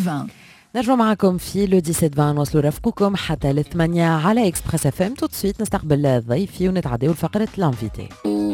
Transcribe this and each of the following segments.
17-20. نرجع معكم في لو 17-20 نوصلوا رفقكم حتى الثمانية على اكسبريس اف ام. تو سويت نستقبل ضيفي ونتعداو لفقرة لانفيتي.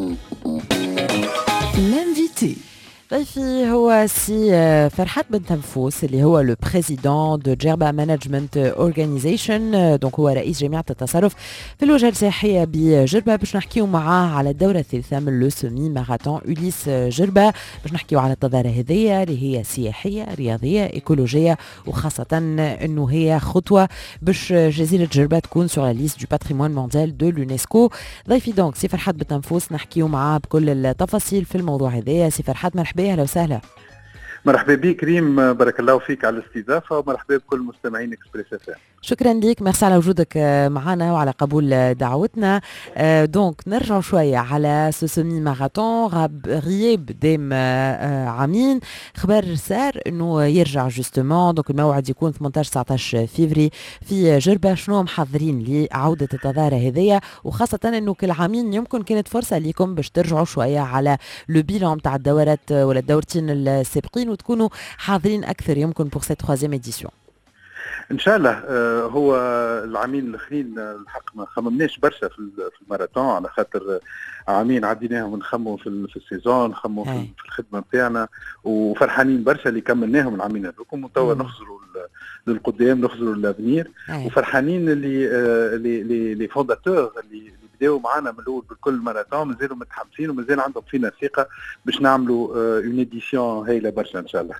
L'invité. ضيفي هو سي فرحات بن تنفوس اللي هو لو بريزيدون دو جيربا مانجمنت اورغانيزيشن. دونك هو رئيس جامعة التصرف في الوجهة السياحية بجربة. باش نحكيو معاه على الدورة الثالثة من لو سومي ماراثون أوليس جربة. باش نحكيو على التظاهرة هذية اللي هي سياحية رياضية ايكولوجية، وخاصة انه هي خطوة باش جزيرة جربة تكون سور لا ليست دو باتريمون مونديال دو لونسكو. ضيفي دونك سي فرحات بن تنفوس نحكيو معاه بكل التفاصيل في الموضوع هذايا. سي فرحات مرحبا، اهلا وسهلا. مرحبا بك كريم، بارك الله فيك على الاستضافه، ومرحبا بكل مستمعين اكسبريس اف ام. شكرا لك، ميرسي على وجودك معنا وعلى قبول دعوتنا. دونك نرجع شويه على سوسومي ماراثون. غياب دام عامين، خبر صار انه يرجع جوستومون. دونك الموعد يكون 18-19 فيفري في جربه. شنو محضرين لعوده التظاهره هذيا، وخاصه انه كل عامين يمكن كانت فرصه لكم باش ترجعوا شويه على لو بيلون تاع الدورات ولا الدورتين السابقين وتكونوا حاضرين اكثر يمكن بور سيت 3 اديسيون. ان شاء الله. هو العامين الاخرين الحق ما خممناش برشا في الماراثون، على خاطر عامين عديناهم نخموا في السيزون، نخموا في الخدمه نتاعنا، وفرحانين برشا اللي كملناهم العامين هذوكم، وتوا نخزروا للقدام، نخزروا للافنير. وفرحانين اللي فونداتور اللي بداوا معنا من الاول بكل ماراثون مازالوا متحمسين ومازال عندهم فينا ثقه باش نعملوا اون اديسيون هايله برشا ان شاء الله.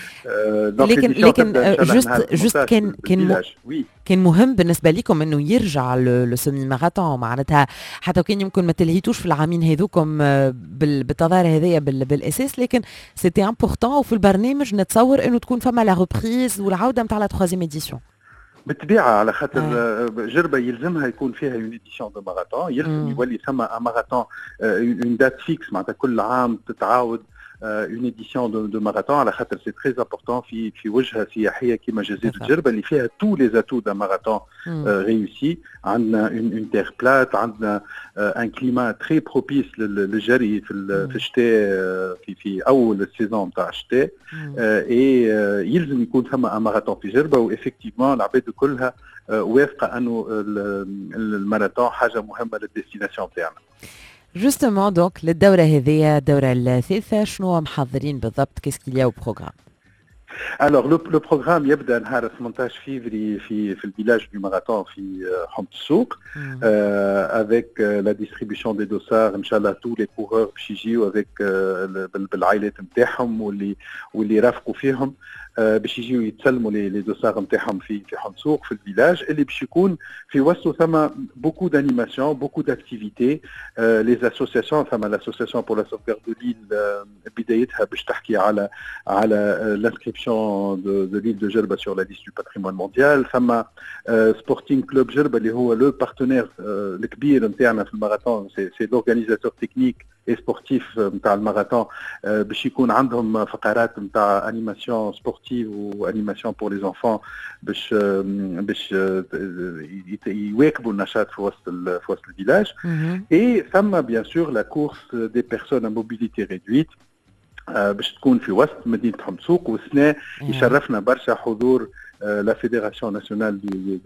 لكن جوست كان مهم بالنسبه لكم انه يرجع لو سيمي ماراثون، معناتها حتى كان يمكن ما تلهيتوش في العامين هذوكم بالتظاهره هذيا بالاساس، لكن سيتي امبورطون وفي البرنامج نتصور انه تكون فما لا ريبريز والعوده نتاع لا 3 اديسيون. بالطبيعه، على خاطر جربه يلزمها يكون فيها اون اديسيون دو ماراثون، يلزم يولي ثم ماراثون اون دات فيكس، معناتها كل عام تتعاود une édition de marathon, على خاطر c'est très important في وجهة سياحية كما جزيرة جربة اللي فيها tous les atouts d'un marathon réussi. عندنا une terre plate، عندنا un climat très propice للجري في الشتاء، في أول السيزون نتاع الشتاء، يلزم يكون ثم un marathon في جربة. وإفكتيفمون العباد كلها وافقة أنه الماراثون حاجة مهمة للديستيناسيون تاعنا. جوستومون دونك للدورة هذه الدورة الثالثة شنو محضرين بالضبط؟ كيس كيليا او بروغرام؟ Alors le programme يبدا نهار 18 فيفري في الفيلاج du marathon في حمص السوق، avec la distribution des dossards. ان شاء الله tous les coureurs باش يجيو avec بالعائلات نتاعهم واللي رافقوا فيهم، باش يجيو يتسلموا لي دوسار نتاعهم في حمصوق في الفيلاج اللي باش يكون في وسطه ثم بوكو دانيماسيون بوكو داكتيفيتي. لي اسوسياسيون، ثم لاسوسياسيون بور لا سوفغارد دو ليل بدايتها باش تحكي على لانسكريبسيون دو ليل دو جربه سور لا ليست دو باتريمون مونديال. ثم سبورتينغ كلوب جربه اللي هو لو بارتنير الكبير نتاعنا في الماراثون، سي لورغانيزاتور تكنيك اي سبورتيف نتاع الماراثون، باش يكون عندهم فقرات نتاع انيماسيون سبورتيف وانيماسيون بور لي زونفون باش يواكبوا النشاط في وسط الفيلاج. اي ثم بيان سور لا كورس دي بيرسون ا موبيليتي ريدويت باش تكون في وسط مدينه حمصوق. والسنه يشرفنا برشا حضور لا فيدراسيون ناسيونال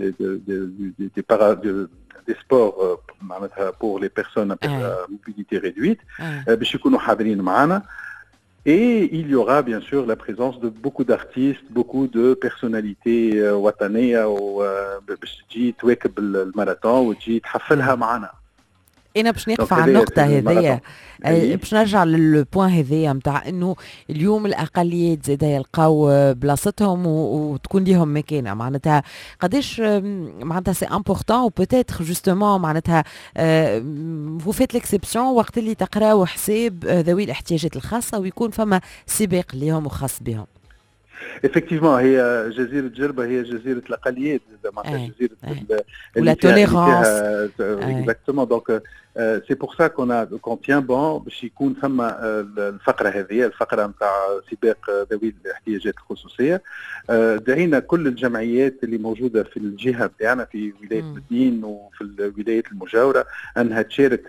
des sports معناتها pour les personnes à mobilité réduite باش يكونوا حاضرين معنا. Et il y aura bien sûr la présence de beaucoup d'artistes, beaucoup de personnalités وطنية باش تجي تواكب الماراثون وتجي تحفلها معنا. انا باش نقف على النقطه هذيا، باش نرجع للبوان هذايا نتاع انه اليوم الاقليات زاده يلقاو بلاصتهم وتكون ليهم مكانه. معناتها قداش معناتها سي امبورطون وبوتيتر جوستومون معناتها فو فيت ليكسيبسيون وقت اللي تقراو حساب ذوي الاحتياجات الخاصه ويكون فما سباق ليهم وخاص بهم. effectivement هي جزيرة جربة هي جزيرة الأقليات، معناتها جزيرة ولا توليرانس. exactement. donc سي بور سا كون تيان بون باش يكون ثم الفقره هذه الفقره نتاع سباق ذوي الاحتياجات الخصوصيه. دعينا كل الجمعيات اللي موجوده في الجهه بتاعنا في ولايه مدين وفي الولايات المجاوره انها تشارك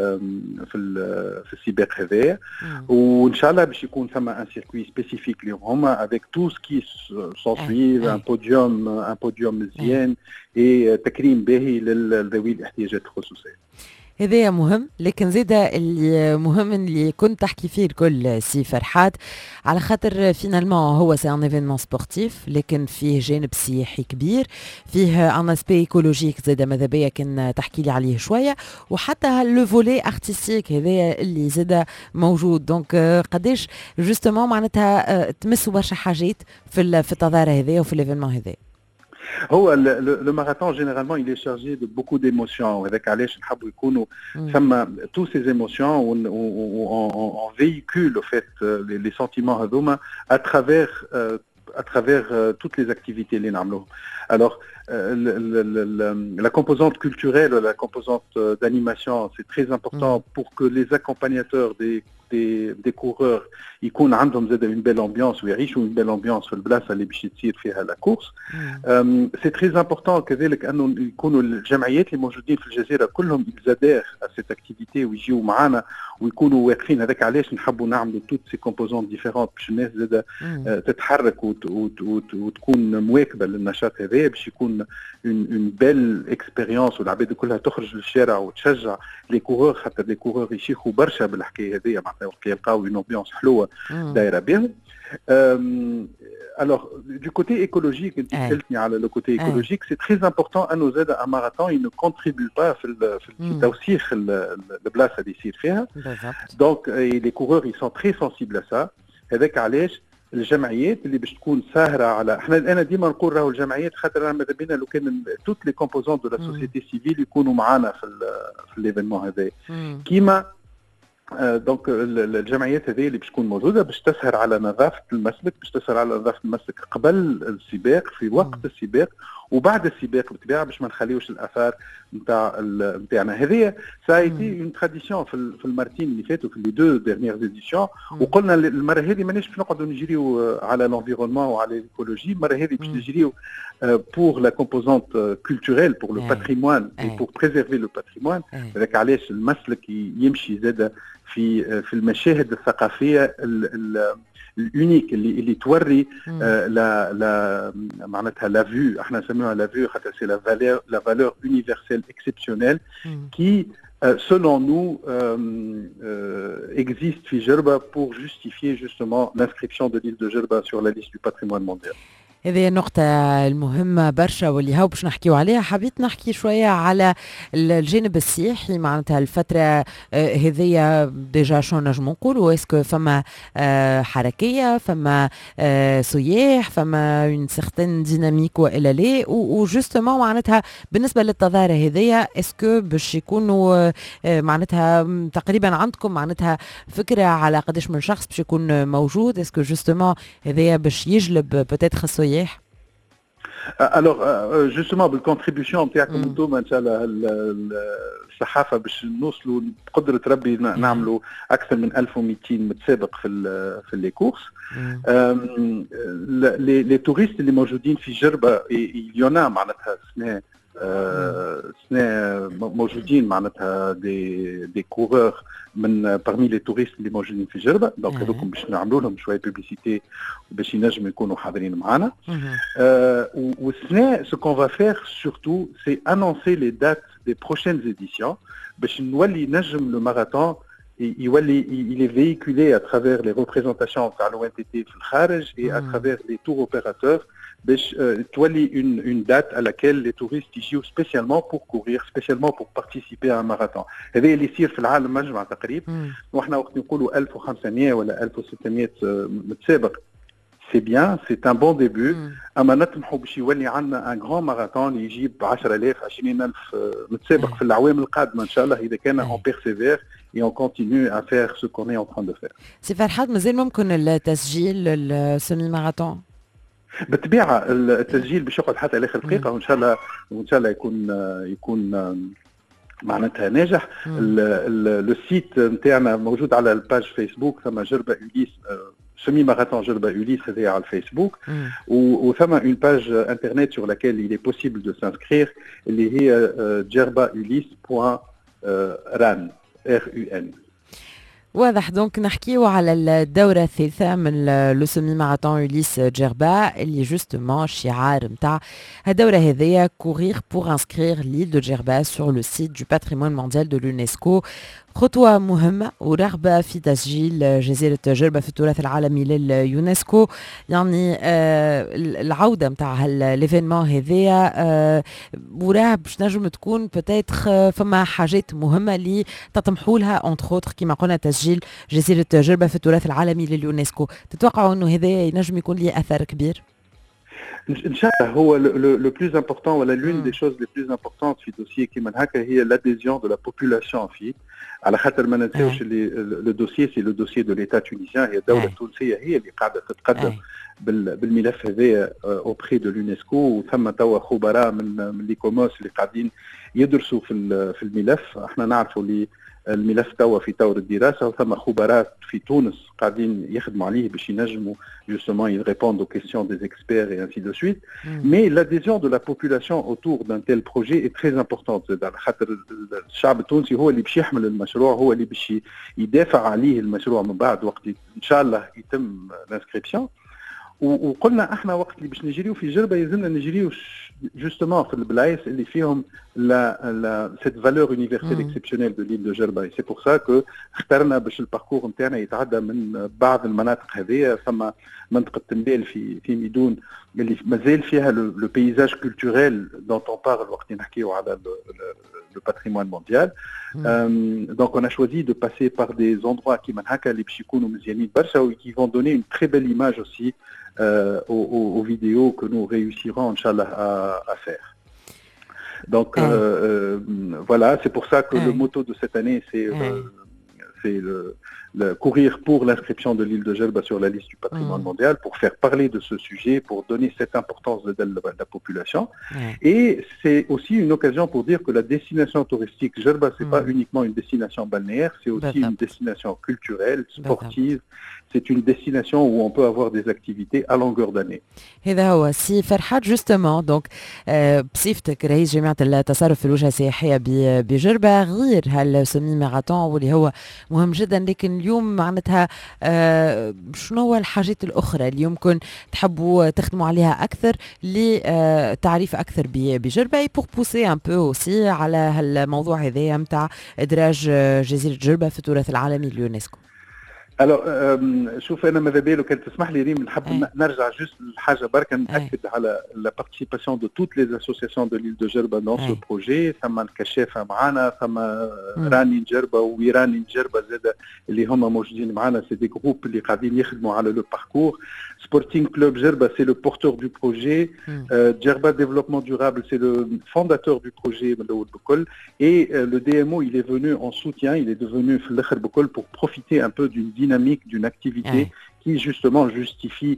في السباق هذايا، وان شاء الله باش يكون ثم ان سيركوي سبيسيفيك لهم هما افيك تو سكي سونسويف ان بوديوم مزيان تكريم باهي لذوي الاحتياجات الخصوصيه. هذا مهم، لكن زيدا اللي مهم اللي كنت تحكي فيه الكل سي فرحات، على خاطر فينالمون هو سي ان ايفينمون سبورتيف لكن فيه جانب سياحي كبير، فيه ان اسبي ايكولوجيك زيدا ماذا بيا كان تحكي لي عليه شويه، وحتى لو فولي ارتستيك هذا اللي زيدا موجود. دونك قداش جوستومون معناتها تمسوا برشا حاجات في التظاهره هذه وفي الايفينمون هذا. هو le marathon généralement il est chargé de beaucoup d'émotions وهذاك علاش نحبوا يكونوا ثم tous ces émotions on véhicule au fait les sentiments هذوما à travers toutes les activités اللي نعملوهم. Alors la composante culturelle, la composante d'animation, c'est très important pour que les accompagnateurs des coureurs يكون عندهم زاد une belle ambiance ويعيشوا une belle ambiance في البلاصه اللي باش تصير فيها la course. C'est très important كذلك انه يكونوا الجمعيات اللي موجودين في الجزيره كلهم يزادير à cette activité ويجيوا معنا ويكونوا واقفين. هذاك علاش نحبوا نعملوا toutes ces composantes différentes باش الناس زاد تتحرك وتكون مواكبه للنشاط هذا باش يكون une belle expérience والعباد كلها تخرج للشارع وتشجع لي كورور، حتى لي كورور يشيخوا برشا بالحكايه هذه معناتها وقت يلقاو une ambiance حلوه دايره بهم. Alors, du côté écologique, le côté écologique, c'est très important à nos aides à marathon. Il ne contribue pas à le place à décider faire. Donc, les coureurs, ils sont très sensibles à ça. Avec علاش الجمعيات اللي باش تكون ساهره على انا ديما نقول راهو الجمعيات خاطر ماذا بينا لو كان توت لي كومبوزونت دو لا سوسيتي سيفيل يكونوا معنا في الايفينمون هذا كيما دونك الجمعيات هذه اللي باش تكون موجوده باش تسهر على نظافه المسلك، باش تسهر على نظافه المسلك قبل السباق في وقت السباق وبعد السباق بالطبيعه باش ما نخليوش الاثار نتاعنا. هذه سايتي اون تراديسيون في المارتين اللي فاتوا في لي دو ديرنيير ايديسيون، وقلنا المره هذه ماناش باش نقعدوا نجريو على l'environnement وعلى l'écologie، المره هذه باش نجريو pour la composante culturelle pour le patrimoine et pour préserver le patrimoine. هذاك علاش المسلك يمشي زاده في المشاهد الثقافيه اليونيك اللي توري لا معناتها لا فيو، احنا نسميوها لا فيو خاطر سي لا فالور يونيفرسيل اكسبسيونيل qui selon nous existe في جربة pour justifier justement l'inscription de l'île de Jerba sur la liste du patrimoine mondial. هذه النقطة المهمة برشا واللي هاو باش نحكيو عليها. حبيت نحكي شوية على الجانب السياحي معناتها الفترة هذية ديجا شو نجم نقولوا اسكو فما حركية، فما سياح، فما اون سيغتين ديناميك والا لا، وجوستومون معناتها بالنسبة للتظاهرة هذية اسكو باش يكونوا معناتها تقريبا عندكم معناتها فكرة على قداش من شخص باش يكون موجود، اسكو جوستومون هذية باش يجلب بوتيتر السياح؟ Alors justement بالcontribution نتاعكم انتم ان شاء الله الصحافه باش نوصلوا بقدره ربي نعملوا اكثر من 1200 متسابق في لي كورس. لي توريست اللي موجودين في جربه اليونا معناتها سنة موجودين معناتها دي كورور من parmi les touristes اللي موجودين في جربة. دونك هذوكم باش نعملوا لهم شويه بوبليسيتي باش ينجموا يكونوا حاضرين معنا. والسنة ce qu'on va faire surtout c'est annoncer les dates des prochaines éditions باش نولي نجم le marathon il est véhiculé à travers les représentations تاع l'ONTT في الخارج et à travers les tours opérateurs باش تولي une date à laquelle les touristes يجيو spécialement pour courir, spécialement pour participer à un marathon. هذا اللي يصير في العالم مجمع تقريبا، وإحنا وقت نقولوا 1500 ولا 1600 متسابق c'est bien, c'est un bon début. أما نطمحوا باش يولي عندنا un grand marathon اللي يجيب 10,000 20,000 متسابق في الأعوام القادمة إن شاء الله إذا كان on persévère et on continue à faire ce qu'on est en train de faire. سي فرحات مازال ممكن التسجيل السيمي ماراثون؟ بالطبيعه التسجيل باش يقعد حتى لاخر دقيقه وان شاء الله يكون معناتها ناجح. السيت نتاعنا موجود على الباج فيسبوك، ثم جربة أوليس سمي ماراثون جربة أوليس هذايا على الفيسبوك، وثم اون باج انترنت sur laquelle il est possible de s'inscrire اللي هي jerbaUlysse.ran RUN. واضح. دونك نحكيو على الدورة الثالثة من لو سومي ماراثون أوليس جربا اللي جوستومون الشعار نتاع الدورة هذيا courir pour inscrire l'île de Djerba sur le site du patrimoine mondial de l'UNESCO. خطوة مهمة ورغبة في تسجيل جزيرة جربة في التراث العالمي لليونسكو. يعني العودة متاع ليفينمون هذايا وراه باش نجم تكون بتاتخ فما حاجات مهمة اللي تطمحوا لها اونتر اوتر كيما قلنا تسجيل جزيرة جربة في التراث العالمي لليونسكو. تتوقعوا انه هذايا ينجم يكون ليه اثر كبير؟ ان شاء الله هو le plus important ولا l'une des choses les plus importantes في dossier كيما هكا هي l'adhésion de la population فيه. على خاطر ما ننساوش اللي لو دوسيي سي لو دوسيي دو ليتا تونيزيان، هي الدوله التونسيه هي اللي قاعده تتقدم بالملف هذايا اوبري دو لونسكو، وثم توا خبراء من ليكوموس اللي قاعدين يدرسوا في الملف. احنا نعرفوا اللي الملف توا في طور الدراسه، وثم خبراء في تونس قاعدين يخدموا عليه باش ينجموا justement ils répondent aux questions des experts et ainsi de suite. Mais l'adhésion de la population autour d'un tel projet est très importante. على خاطر الشعب التونسي هو اللي باش يحمل المشروع، هو اللي باش يدافع عليه المشروع من بعد وقت ان شاء الله يتم الانسكريبسيون. وقلنا احنا وقت اللي باش نجريو في جربه يلزمنا نجريو justement في البلايص اللي فيهم cette valeur universelle exceptionnelle de l'île de Djerba. C'est pour ça que اخترنا باش الباركور نتاعنا يتعدى من بعض المناطق هذه. ثم منطقه تنبيل في ميدون اللي مازال فيها لو بيزاج كولتوريل دونت اون بارل وقت نحكيو على le patrimoine mondial. Donc on a choisi de passer par des endroits qui manhaka اللي باش يكونوا مزيانين برشا و qui vont donner une très belle image aussi aux vidéos que nous réussirons Inch'Allah à faire. Donc voilà, c'est pour ça que le motto de cette année c'est le courir pour l'inscription de l'île de Djerba sur la liste du patrimoine mondial, pour faire parler de ce sujet, pour donner cette importance de la population. Et c'est aussi une occasion pour dire que la destination touristique Djerba, c'est pas uniquement une destination balnéaire, c'est aussi une destination culturelle, sportive. C'est une destination où on peut avoir des activités à longueur d'année. هذا هو سي فرحات جوستومون. دونك بصفتك رئيس جمعية التصرف في الوجهة السياحية بجربة، غير هالسمي ماراثون واللي هو مهم جدا، لكن اليوم معناتها شنو هو الحاجات الأخرى اللي يمكن تحبوا تخدموا عليها أكثر لتعريف أكثر بجربة pour pousser un peu aussi على هالموضوع هذايا متاع إدراج جزيرة جربة في التراث العالمي لليونسكو؟ Alors, شوف أنا ماذا بالو كان تسمح لي ريم نحب نرجع جست لحاجة بركة نأكد على la participation de toutes les associations de l'île de Djerba dans ce projet. ثم الكشافة معنا، ثم راني جربة ويراني جربة زادة اللي هما موجودين معنا. C'est des groupes اللي قاعدين يخدموا على le parcours. Sporting Club Djerba, c'est le porteur du projet. Djerba Développement Durable, c'est le fondateur du projet. Et le DMO, il est venu en soutien, il est devenu pour profiter un peu d'une dynamique, d'une activité qui justement justifie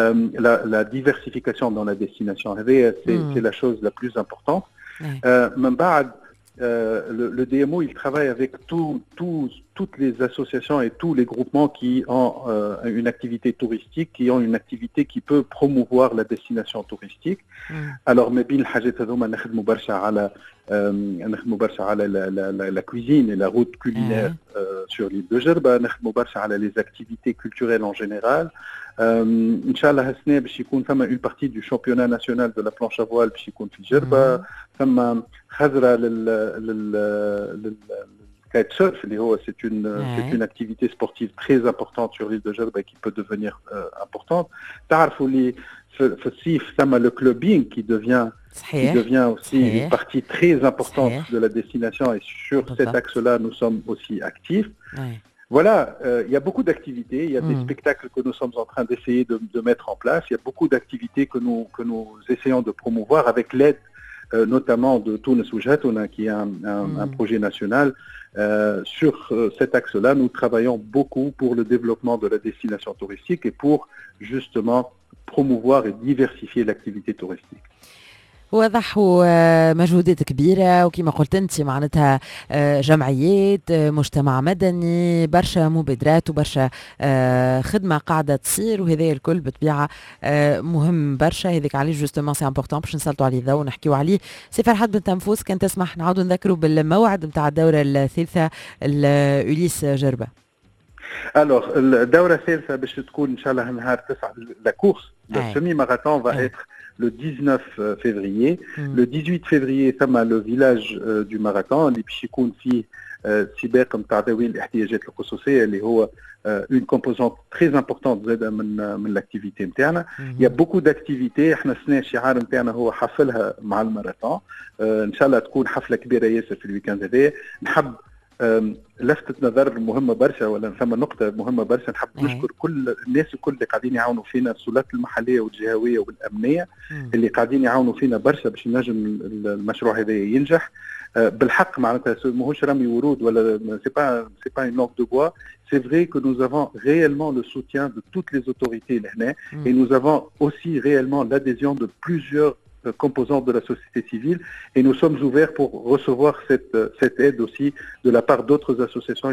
la diversification dans la destination. C'est la chose la plus importante. Le DMO, il travaille avec toutes les associations et tous les groupements qui ont une activité touristique, qui ont une activité qui peut promouvoir la destination touristique. Alors, mais bien الحاجات هذوما نخدموا برشا على la cuisine et la route culinaire sur l'île de Djerba. نخدموا برشا على les activités culturelles en général. ان شاء الله هالسنه باش يكون ثم une partie du championnat national de la planche à voile باش يكون في جربة. ثم خزرة لل kite surf اللي هو c'est une activité sportive très importante sur l'île de Djerba qui peut devenir importante. تعرفوا لي في الصيف ثم le clubbing qui devient aussi une partie très importante de la destination, et sur cet axe-là nous sommes aussi actifs. Voilà, il y a beaucoup d'activités, il y a des spectacles que nous sommes en train d'essayer de mettre en place, il y a beaucoup d'activités que nous essayons de promouvoir avec l'aide notamment de Tunis Oujhatuna, qui est un projet national. Sur cet axe-là, nous travaillons beaucoup pour le développement de la destination touristique et pour justement promouvoir et diversifier l'activité touristique. واضح، ومجهودات كبيرة، وكما قلت انت معناتها جمعيات، مجتمع مدني، برشا مبادرات وبرشا خدمة قاعدة تصير، وهذا الكل بالطبيعة مهم برشا. هذاك عليه جوستومون سي امبورطون باش نسلطوا عليه الضوء ونحكيوا عليه. سي فرحات بن تنفوس، كان تسمح نعاودوا نذكروا بالموعد نتاع الدورة الثالثة الأوليس جربة؟ Alors, الدورة الثالثة باش تكون إن شاء الله نهار 9. La course, le semi-marathon va être le 19 février. Le 18 février ثم le village du marathon اللي باش يكون فيه سباق نتاع ذوي الاحتياجات الخصوصية اللي هو une composante très importante زاده من l'activité نتاعنا. Il y a beaucoup d'activités. احنا السنة الشعار نتاعنا هو حفلها مع الماراثون. إن شاء الله تكون حفلة كبيرة ياسر في الويكاند هذا. نحب لفتت نظر مهمة برشا، ولا ثم نقطة مهمة برشا. نحب نشكر كل الناس الكل اللي قاعدين يعاونوا فينا، السلطات المحلية والجهوية والأمنية اللي قاعدين يعاونوا فينا برشا باش نجم المشروع هذا ينجح. بالحق معناتها ماهوش رمي ورود ولا سي با une langue de bois. C'est vrai que nous avons réellement le soutien de toutes les autorités لهنا et nous avons aussi réellement l'adhésion de plusieurs composantes de la société civile, et nous sommes ouverts pour recevoir cette aide aussi de la part d'autres associations.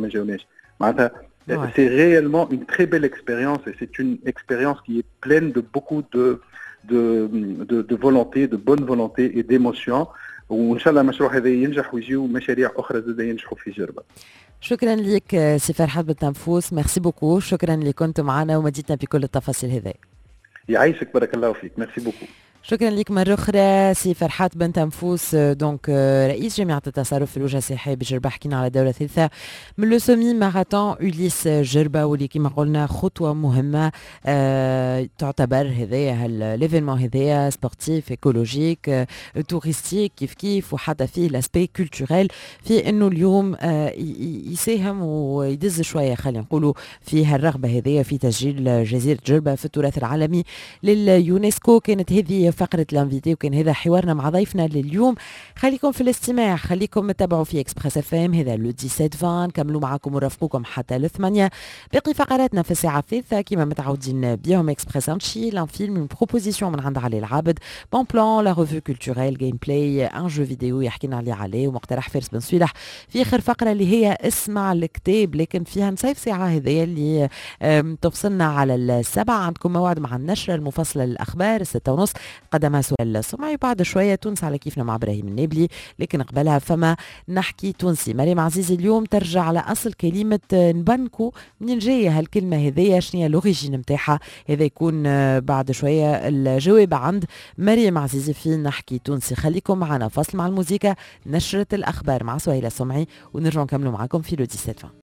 C'est réellement une très belle expérience, et c'est une expérience qui est pleine de beaucoup de volonté, de bonne volonté et d'émotion. وإن شاء الله المشروع هذا ينجح ويجيو مشاريع أخرى زاد ينجحوا في جربة. شكرا لك سي فرحات بن تنفوس، ميرسي بوكو، شكرا اللي كنتوا معنا ومديتنا بكل التفاصيل هذه. يعيشك، بارك الله فيك، ميرسي بوكو. شكرا لك مرة أخرى سي فرحات بن تنفوس، دونك رئيس جامعة التصرف في الوجهة السياحية بجربة. حكينا على دورة ثالثة من لو سومي ماراثون أوليس جربة، واللي كما قلنا خطوة مهمة تعتبر هذايا ليفينمون هذايا سبورتيف ايكولوجيك توريستيك كيف وحتى فيه لاسبي كولتوريل، في انه اليوم يساهم ويدز شوية خلينا نقولوا في هالرغبة هذايا في تسجيل جزيرة جربة في التراث العالمي لليونسكو. كانت هذه فقرة الانفيتي، وكان هذا حوارنا مع ضيفنا لليوم. خليكم في الاستماع، خليكم تتابعوا في اكسبريس اف ام. هذا لو 17 كملوا معكم ورافقوكم حتى ل8. باقي فقراتنا في الساعة الثالثة كما متعودين بيهم. اكسبريس انشيل، ان فيلم، من بروبوزيسيون من عند علي العابد، بون بلان، لا ريفو كولتوريل، جيم بلاي، ان جو فيديو يحكينا عليه ومقترح فارس بن سويلح في اخر فقرة اللي هي اسمع الكتاب، لكن فيها نصيف ساعة هذه اللي تفصلنا على 7. عندكم موعد مع النشرة المفصلة للأخبار 6:30 قدمها سؤال السمعي، بعد شوية تونس على كيفنا مع إبراهيم النابلي، لكن قبلها فما نحكي تونسي. مريم عزيزي اليوم ترجع على أصل كلمة نبنكو، منين جاية هالكلمة هذية، شنية لوريجين متاعها، هذا يكون بعد شوية الجواب عند مريم عزيزي في نحكي تونسي. خليكم معنا، فصل مع الموسيقى، نشرة الأخبار مع سهيلة السمعي، ونرجع نكملوا معكم في لو 17.